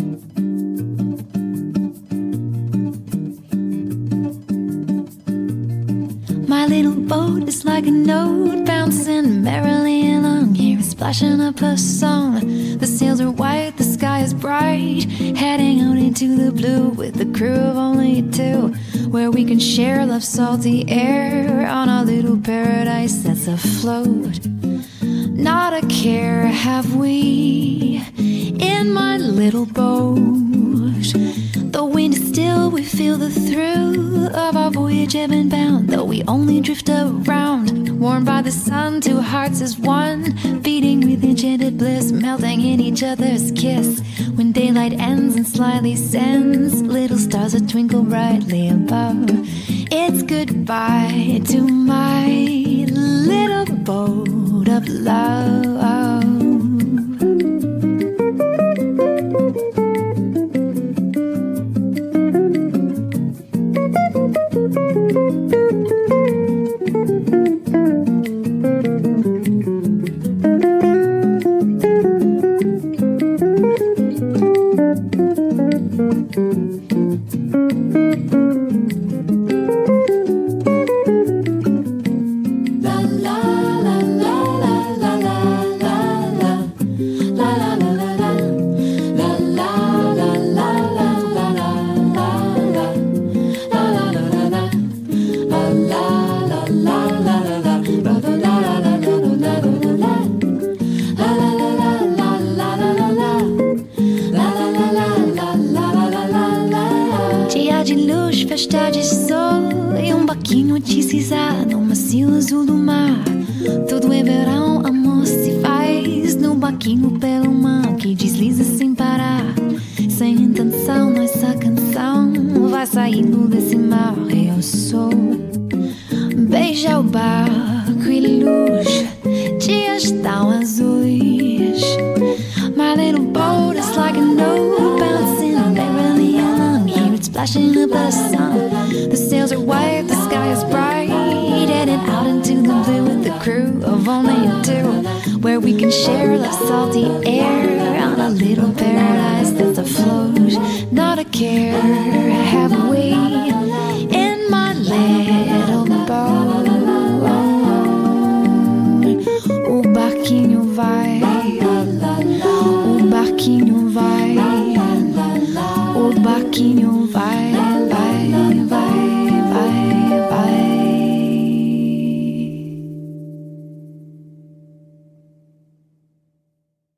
My little boat is like a note bouncing merrily along. Here is splashing up a song. The sails are white, the sky is bright, heading out into the blue with a crew of only two, where we can share love's salty air on a little paradise that's afloat. Not a care have we in my little boat. The wind is still, we feel the thrill of our voyage ebb and bound. Though we only drift around, warmed by the sun, two hearts as one, beating with enchanted bliss, melting in each other's kiss. When daylight ends and slyly sends little stars that twinkle brightly above, it's goodbye to my little boat of love. Dia de luz, festa de sol e barquinho de cisar no macio azul do mar. Tudo é verão, amor se faz no barquinho pelo mar que desliza sem parar. Sem intenção, nossa canção vai saindo desse mar. Eu sou, beija o barco e luz, dias tão azuis. My little boat is like a note bouncing merrily along. Here it's splashing up the sun. The sails are white, the sky is bright, heading out into the blue with the crew of only two, where we can share the salty air on a little paradise that's afloat. Not a care have we in my little boat. O barquinho vai, o barquinho vai, o barquinho